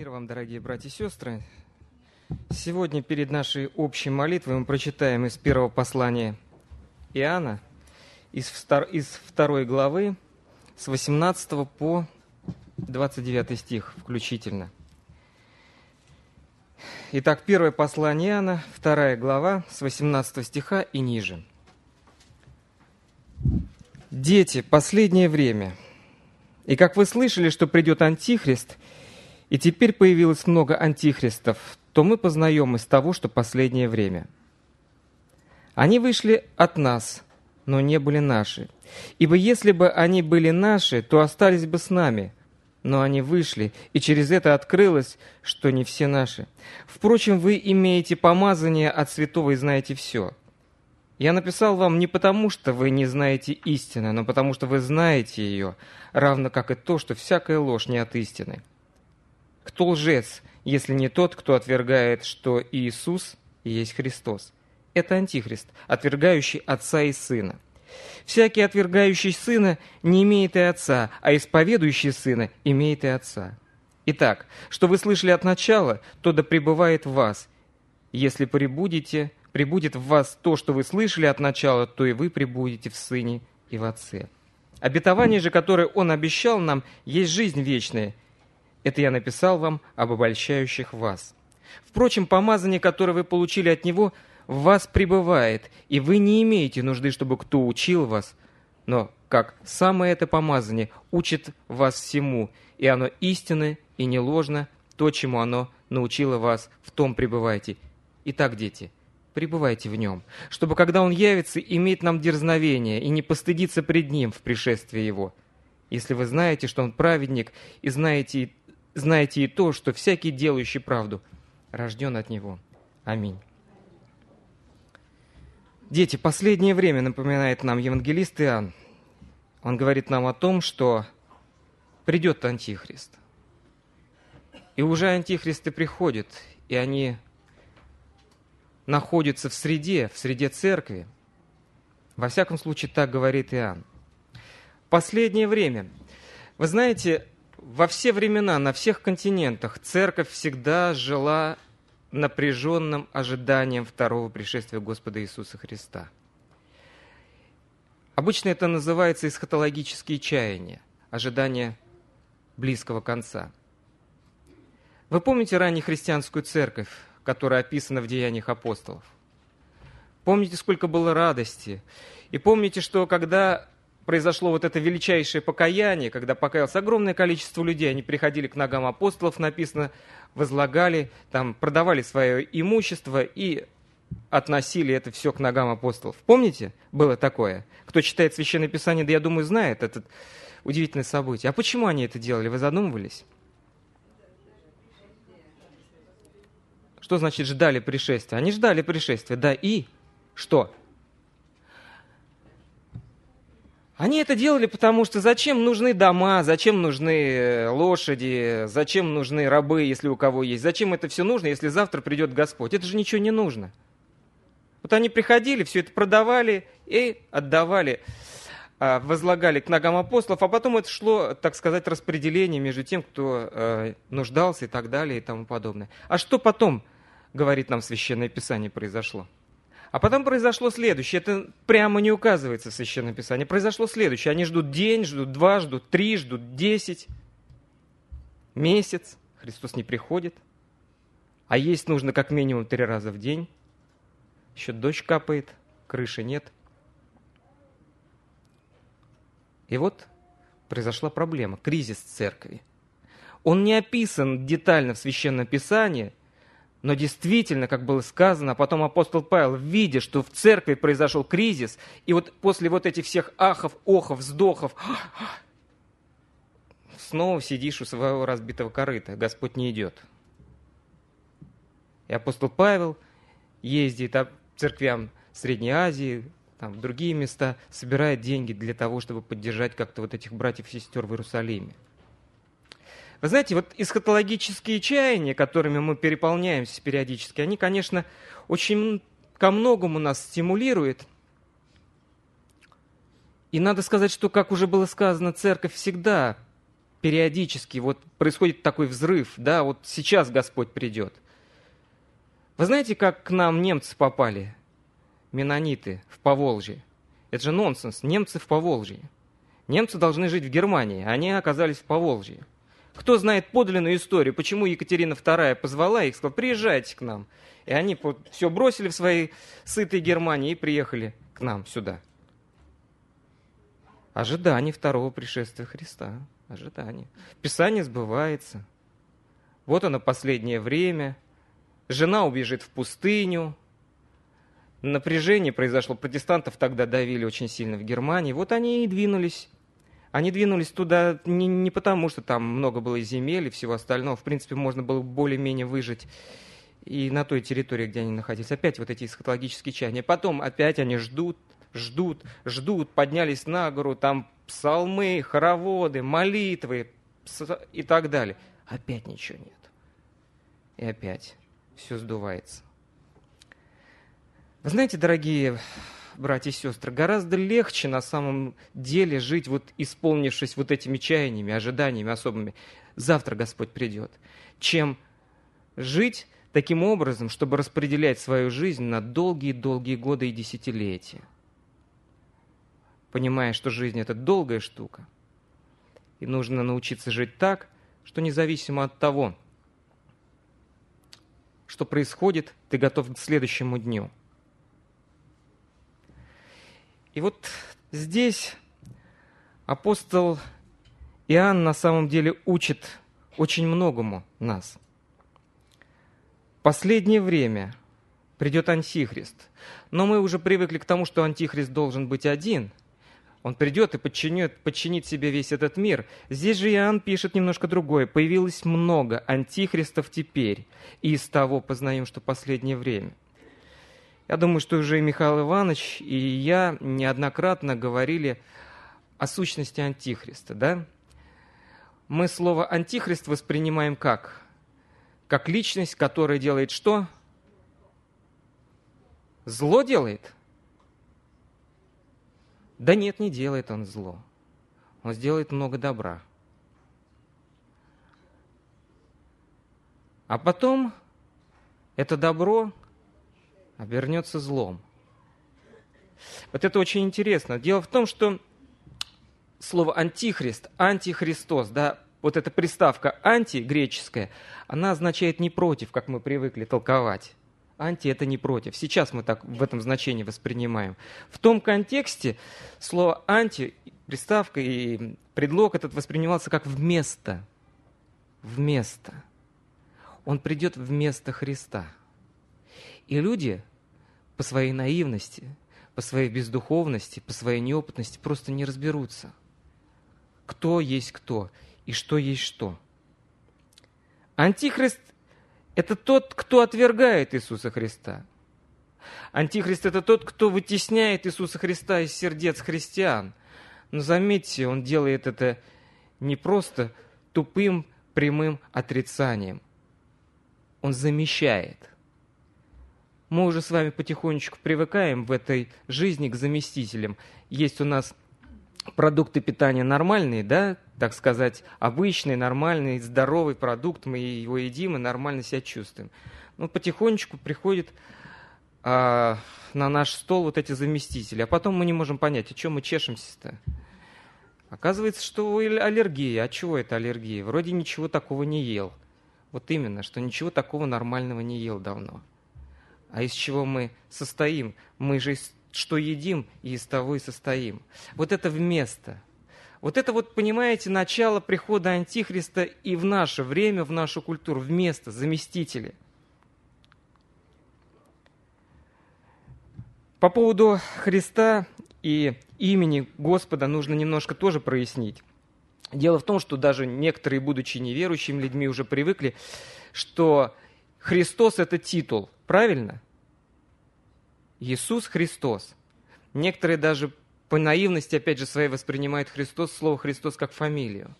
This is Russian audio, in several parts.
Мир вам, дорогие братья и сестры. Сегодня перед нашей общей молитвой мы прочитаем из первого послания Иоанна, из второй главы, с 18 по 29 стих включительно. Итак, первое послание Иоанна, 2 глава, с 18 стиха и ниже. «Дети, последнее время. И как вы слышали, что придет Антихрист, и теперь появилось много антихристов, то мы познаем из того, что последнее время. Они вышли от нас, но не были наши. Ибо если бы они были наши, то остались бы с нами. Но они вышли, и через это открылось, что не все наши. Впрочем, вы имеете помазание от святого и знаете все. Я написал вам не потому, что вы не знаете истины, но потому, что вы знаете ее, равно как и то, что всякая ложь не от истины. Кто лжец, если не тот, кто отвергает, что Иисус есть Христос? Это Антихрист, отвергающий Отца и Сына. Всякий, отвергающий Сына, не имеет и Отца, а исповедующий Сына имеет и Отца. Итак, что вы слышали от начала, то да пребывает в вас. Если пребудет в вас то, что вы слышали от начала, то и вы пребудете в Сыне и в Отце. Обетование же, которое Он обещал нам, есть жизнь вечная. Это я написал вам об обольщающих вас. Впрочем, помазание, которое вы получили от Него, в вас пребывает, и вы не имеете нужды, чтобы кто учил вас, но как самое это помазание учит вас всему, и оно истинно и не ложно, то, чему оно научило вас, в том пребывайте. Итак, дети, пребывайте в нем, чтобы, когда Он явится, иметь нам дерзновение и не постыдиться пред Ним в пришествии Его. Если вы знаете, что Он праведник, и знаете и то, что всякий, делающий правду, рожден от Него. Аминь. Дети, последнее время, напоминает нам евангелист Иоанн. Он говорит нам о том, что придет Антихрист. И уже антихристы приходят, и они находятся в среде церкви. Во всяком случае, так говорит Иоанн. Последнее время. Вы знаете, во все времена, на всех континентах церковь всегда жила напряженным ожиданием второго пришествия Господа Иисуса Христа. Обычно это называется эсхатологические чаяния, ожидание близкого конца. Вы помните раннехристианскую церковь, которая описана в Деяниях апостолов? Помните, сколько было радости? И помните, что когда произошло вот это величайшее покаяние, когда покаялось огромное количество людей, они приходили к ногам апостолов, написано, возлагали, там, продавали свое имущество и относили это все к ногам апостолов. Помните, было такое? Кто читает Священное Писание, да я думаю, знает это удивительное событие. А почему они это делали? Вы задумывались? Что значит ждали пришествия? Они ждали пришествия, да, и что? Они это делали, потому что зачем нужны дома, зачем нужны лошади, зачем нужны рабы, если у кого есть? Зачем это все нужно, если завтра придет Господь? Это же ничего не нужно. Вот они приходили, все это продавали и отдавали, возлагали к ногам апостолов, а потом это шло, так сказать, распределение между тем, кто нуждался и так далее и тому подобное. А что потом, говорит нам Священное Писание, произошло? А потом произошло следующее. Это прямо не указывается в Священном Писании. Произошло следующее. Они ждут день, ждут 2, ждут 3, ждут 10. Месяц. Христос не приходит. А есть нужно как минимум 3 раза в день. Еще дождь капает, крыши нет. И вот произошла проблема. Кризис церкви. Он не описан детально в Священном Писании, но действительно, как было сказано, потом апостол Павел, видя, что в церкви произошел кризис, и вот после вот этих всех ахов, охов, вздохов, снова сидишь у своего разбитого корыта, Господь не идет. И апостол Павел ездит по церквям Средней Азии, там, в другие места, собирает деньги для того, чтобы поддержать как-то вот этих братьев и сестер в Иерусалиме. Вы знаете, вот эсхатологические чаяния, которыми мы переполняемся периодически, они, конечно, очень ко многому нас стимулируют. И надо сказать, что, как уже было сказано, церковь всегда периодически вот происходит такой взрыв, да, вот сейчас Господь придет. Вы знаете, как к нам немцы попали, меннониты, в Поволжье? Это же нонсенс, немцы в Поволжье. Немцы должны жить в Германии, а они оказались в Поволжье. Кто знает подлинную историю, почему Екатерина II позвала их, сказала: приезжайте к нам. И они все бросили в своей сытой Германии и приехали к нам сюда. Ожидание второго пришествия Христа. Ожидание. Писание сбывается. Вот оно, последнее время. Жена убежит в пустыню. Напряжение произошло. Протестантов тогда давили очень сильно в Германии. Вот они и двинулись. Они двинулись туда не потому, что там много было земель и всего остального. В принципе, можно было более-менее выжить и на той территории, где они находились. Опять вот эти эсхатологические чаяния. Потом опять они ждут, поднялись на гору, там псалмы, хороводы, молитвы и так далее. Опять ничего нет. И опять все сдувается. Вы знаете, дорогие братья и сестры, гораздо легче на самом деле жить, вот исполнившись вот этими чаяниями, ожиданиями особыми. Завтра Господь придет, чем жить таким образом, чтобы распределять свою жизнь на долгие-долгие годы и десятилетия. Понимая, что жизнь – это долгая штука, и нужно научиться жить так, что независимо от того, что происходит, ты готов к следующему дню. И вот здесь апостол Иоанн на самом деле учит очень многому нас. В последнее время придет Антихрист, но мы уже привыкли к тому, что Антихрист должен быть один. Он придет и подчинит себе весь этот мир. Здесь же Иоанн пишет немножко другое. Появилось много антихристов теперь, и из того познаем, что последнее время. Я думаю, что уже и Михаил Иванович, и я неоднократно говорили о сущности Антихриста. Да? Мы слово «антихрист» воспринимаем как? Как личность, которая делает что? Зло делает? Да нет, не делает он зло. Он сделает много добра. А потом это добро обернется злом. Вот это очень интересно. Дело в том, что слово «антихрист», «антихристос», да, вот эта приставка «анти» греческая, она означает «не против», как мы привыкли толковать. «Анти» — это не против. Сейчас мы так в этом значении воспринимаем. В том контексте слово «анти», приставка и предлог этот воспринимался как «вместо». Вместо. Он придет вместо Христа. И люди по своей наивности, по своей бездуховности, по своей неопытности просто не разберутся, кто есть кто и что есть что. Антихрист – это тот, кто отвергает Иисуса Христа. Антихрист – это тот, кто вытесняет Иисуса Христа из сердец христиан. Но заметьте, он делает это не просто тупым, прямым отрицанием. Он замещает. Мы уже с вами потихонечку привыкаем в этой жизни к заместителям. Есть у нас продукты питания нормальные, да, так сказать, обычный, нормальный, здоровый продукт, мы его едим и нормально себя чувствуем. Но потихонечку приходит на наш стол вот эти заместители, а потом мы не можем понять, о чем мы чешемся-то. Оказывается, что аллергия. А чего это аллергия? Вроде ничего такого не ел. Вот именно, что ничего такого нормального не ел давно. А из чего мы состоим? Мы же что едим, и из того и состоим. Вот это вместо. Вот это вот, понимаете, начало прихода Антихриста и в наше время, в нашу культуру. Вместо, заместители. По поводу Христа и имени Господа нужно немножко тоже прояснить. Дело в том, что даже некоторые, будучи неверующими людьми, уже привыкли, что Христос – это титул. Правильно? Иисус Христос. Некоторые даже по наивности, опять же, своей воспринимают слово «Христос» как фамилию.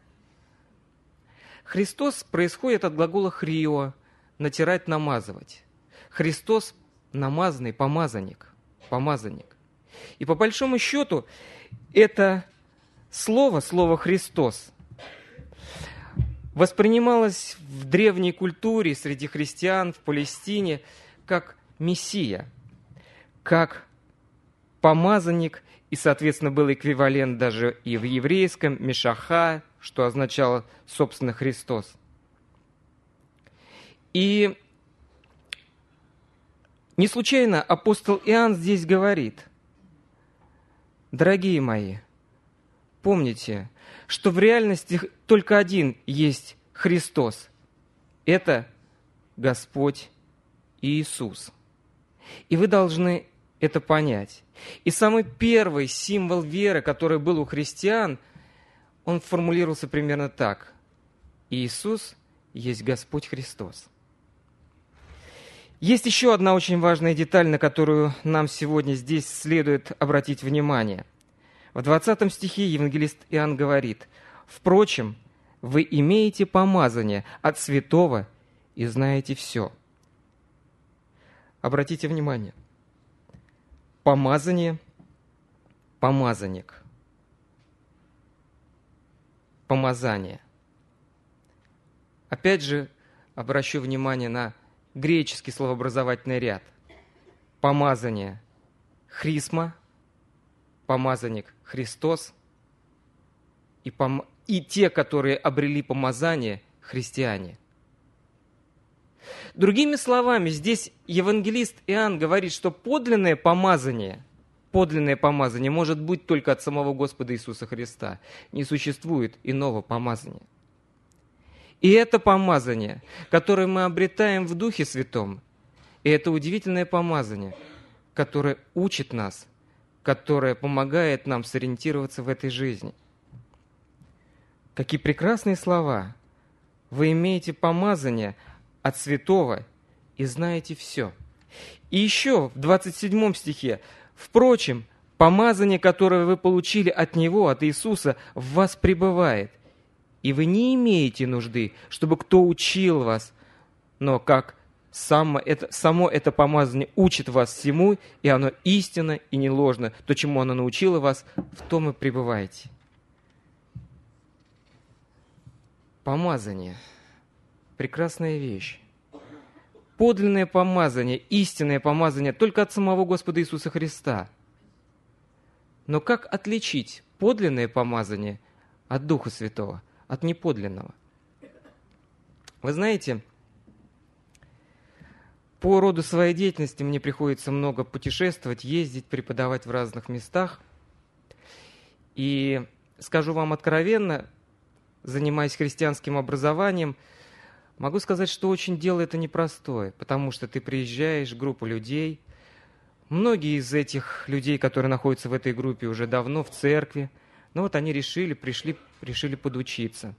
Христос происходит от глагола «хрио» – натирать, намазывать. Христос – намазанный, помазанник. И по большому счету это слово «Христос», воспринималось в древней культуре среди христиан в Палестине как Мессия, как помазанник, и, соответственно, был эквивалент даже и в еврейском Мешаха, что означало, собственно, Христос. И не случайно апостол Иоанн здесь говорит: дорогие мои, помните, что в реальности только один есть Христос. Это Господь Иисус. И вы должны это понять. И самый первый символ веры, который был у христиан, он формулировался примерно так: Иисус есть Господь Христос. Есть еще одна очень важная деталь, на которую нам сегодня здесь следует обратить внимание. В 20 стихе евангелист Иоанн говорит: «Впрочем, вы имеете помазание от святого и знаете все». Обратите внимание. Помазание, помазанник, помазание. Опять же, обращу внимание на греческий словообразовательный ряд. Помазание – хрисма, помазанник – Христос, и те, которые обрели помазание – христиане. Другими словами, здесь евангелист Иоанн говорит, что подлинное помазание может быть только от самого Господа Иисуса Христа. Не существует иного помазания. И это помазание, которое мы обретаем в Духе Святом, и это удивительное помазание, которое учит нас, которое помогает нам сориентироваться в этой жизни. Какие прекрасные слова! Вы имеете помазание от святого и знаете все. И еще в 27 стихе: «Впрочем, помазание, которое вы получили от Него, от Иисуса, в вас пребывает, и вы не имеете нужды, чтобы кто учил вас, но как само это помазание учит вас всему, и оно истинно и не ложно, то, чему оно научило вас, в том и пребываете». Помазание – прекрасная вещь. Подлинное помазание, истинное помазание только от самого Господа Иисуса Христа. Но как отличить подлинное помазание от Духа Святого, от неподлинного? Вы знаете, по роду своей деятельности мне приходится много путешествовать, ездить, преподавать в разных местах. И скажу вам откровенно, занимаясь христианским образованием, могу сказать, что очень дело это непростое, потому что ты приезжаешь, группа людей. Многие из этих людей, которые находятся в этой группе, уже давно в церкви, но вот они решили подучиться.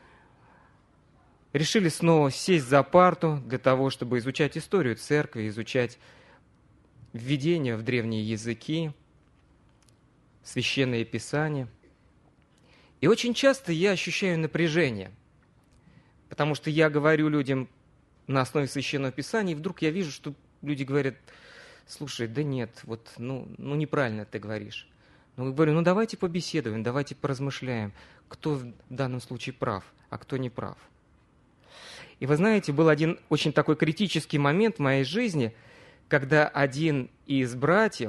Решили снова сесть за парту для того, чтобы изучать историю церкви, изучать введение в древние языки, священные писания. И очень часто я ощущаю напряжение, потому что я говорю людям на основе священного писания, и вдруг я вижу, что люди говорят: слушай, да нет, неправильно ты говоришь. Но я говорю: давайте побеседуем, давайте поразмышляем, кто в данном случае прав, а кто не прав. И вы знаете, был один очень такой критический момент в моей жизни, когда один из братьев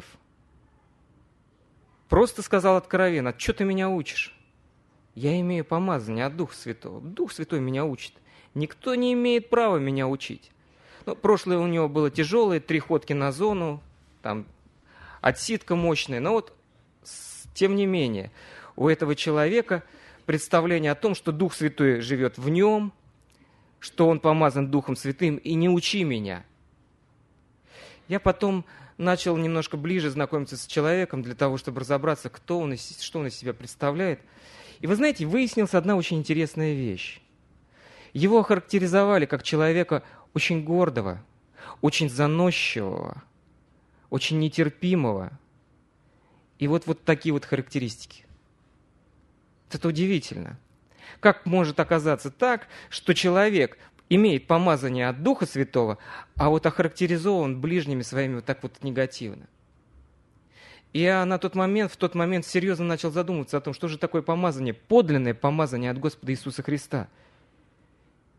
просто сказал откровенно: что ты меня учишь? Я имею помазание от Духа Святого. Дух Святой меня учит. Никто не имеет права меня учить. Прошлое у него было тяжелое, 3 ходки на зону, там отсидка мощная. Но тем не менее, у этого человека представление о том, что Дух Святой живет в нем, что он помазан Духом Святым, и не учи меня. Я потом начал немножко ближе знакомиться с человеком для того, чтобы разобраться, кто он и что он из себя представляет. И вы знаете, выяснилась одна очень интересная вещь. Его охарактеризовали как человека очень гордого, очень заносчивого, очень нетерпимого. И вот такие вот характеристики. Это удивительно. Как может оказаться так, что человек имеет помазание от Духа Святого, а вот охарактеризован ближними своими вот так вот негативно? И я в тот момент серьезно начал задумываться о том, что же такое помазание, подлинное помазание от Господа Иисуса Христа.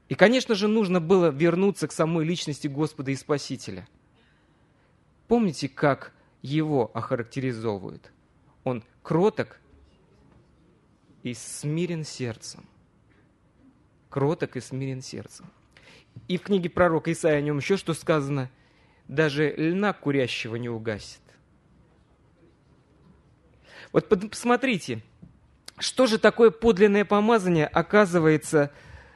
И, конечно же, нужно было вернуться к самой личности Господа и Спасителя. Помните, как его охарактеризовывают? Он кроток и смирен сердцем. Кроток и смирен сердцем. И в книге пророка Исаии о нем еще что сказано? Даже льна курящего не угасит. Вот посмотрите, что же такое подлинное помазание оказывается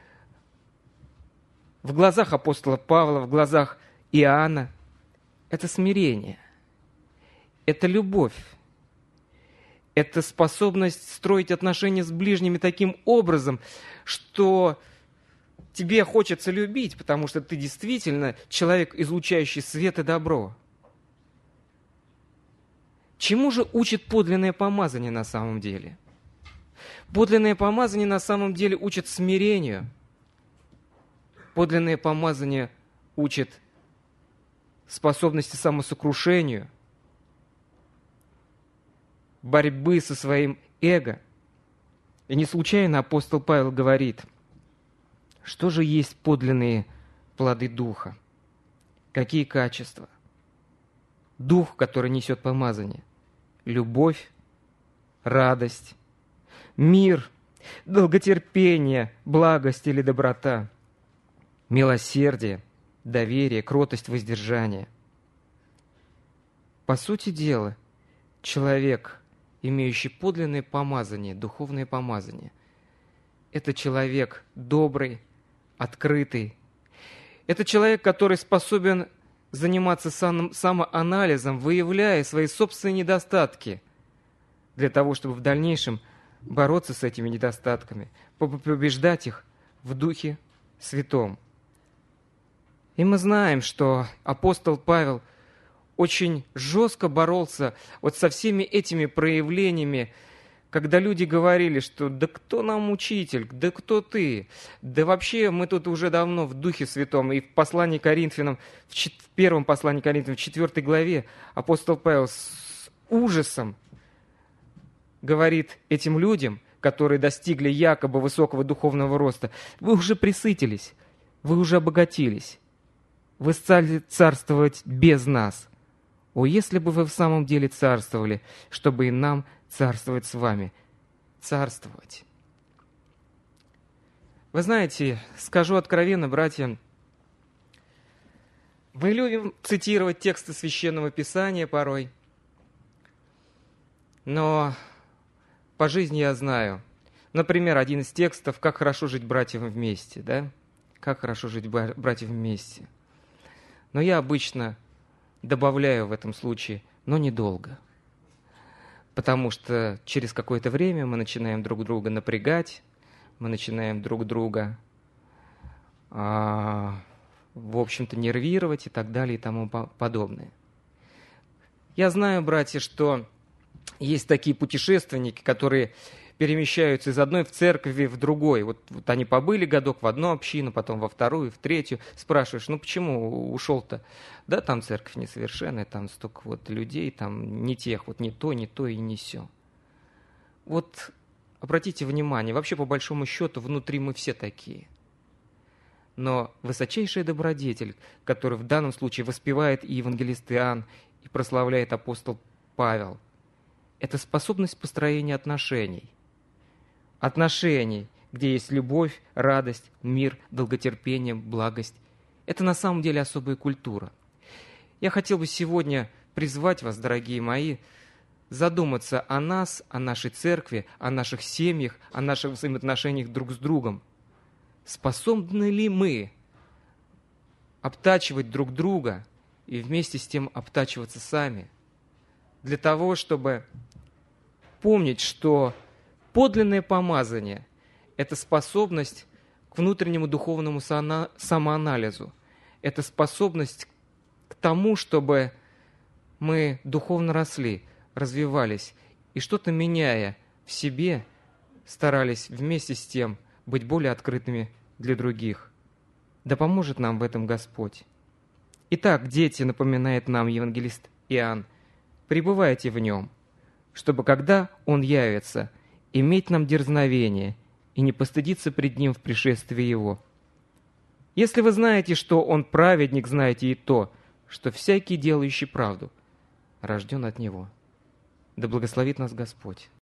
в глазах апостола Павла, в глазах Иоанна? Это смирение, это любовь, это способность строить отношения с ближними таким образом, что тебе хочется любить, потому что ты действительно человек, излучающий свет и добро. Чему же учит подлинное помазание на самом деле? Подлинное помазание на самом деле учит смирению. Подлинное помазание учит способности самосокрушению, борьбы со своим эго. И не случайно апостол Павел говорит, что же есть подлинные плоды Духа? Какие качества? Дух, который несет помазание. Любовь, радость, мир, долготерпение, благость или доброта, милосердие, доверие, кротость, воздержание. По сути дела, человек, имеющий подлинное помазание, духовное помазание, это человек добрый, открытый. Это человек, который способен заниматься самоанализом, выявляя свои собственные недостатки, для того, чтобы в дальнейшем бороться с этими недостатками, побеждать их в Духе Святом. И мы знаем, что апостол Павел очень жестко боролся вот со всеми этими проявлениями, когда люди говорили, что «да кто нам учитель, да кто ты, да вообще мы тут уже давно в Духе Святом». И в послании Коринфянам, в первом послании Коринфянам, в 4 главе, апостол Павел с ужасом говорит этим людям, которые достигли якобы высокого духовного роста: вы уже пресытились, вы уже обогатились, вы стали царствовать без нас. О, если бы вы в самом деле царствовали, чтобы и нам царствовать с вами. Царствовать. Вы знаете, скажу откровенно, братья, мы любим цитировать тексты Священного Писания порой, но по жизни я знаю, например, один из текстов «Как хорошо жить братьям вместе», да? Как хорошо жить братьям вместе. Но я обычно добавляю в этом случае, но недолго. Потому что через какое-то время мы начинаем друг друга напрягать, мы начинаем друг друга, в общем-то, нервировать и так далее и тому подобное. Я знаю, братья, что есть такие путешественники, которые перемещаются из одной в церкви в другой. Вот они побыли годок в одну общину, потом во вторую, в третью. Спрашиваешь, ну почему ушел-то? Да, там церковь несовершенная, там столько вот людей, там не тех, вот не то и не сё. Вот обратите внимание, вообще по большому счету внутри мы все такие. Но высочайший добродетель, который в данном случае воспевает и евангелист Иоанн, и прославляет апостол Павел, это способность построения отношений. Отношений, где есть любовь, радость, мир, долготерпение, благость. Это на самом деле особая культура. Я хотел бы сегодня призвать вас, дорогие мои, задуматься о нас, о нашей церкви, о наших семьях, о наших взаимоотношениях друг с другом. Способны ли мы обтачивать друг друга и вместе с тем обтачиваться сами, для того, чтобы помнить, что подлинное помазание – это способность к внутреннему духовному самоанализу, это способность к тому, чтобы мы духовно росли, развивались и что-то меняя в себе, старались вместе с тем быть более открытыми для других. Да поможет нам в этом Господь. Итак, дети, напоминает нам евангелист Иоанн, пребывайте в нем, чтобы, когда он явится, иметь нам дерзновение и не постыдиться пред ним в пришествии его. Если вы знаете, что Он праведник, знаете и то, что всякий, делающий правду, рожден от Него. Да благословит нас Господь.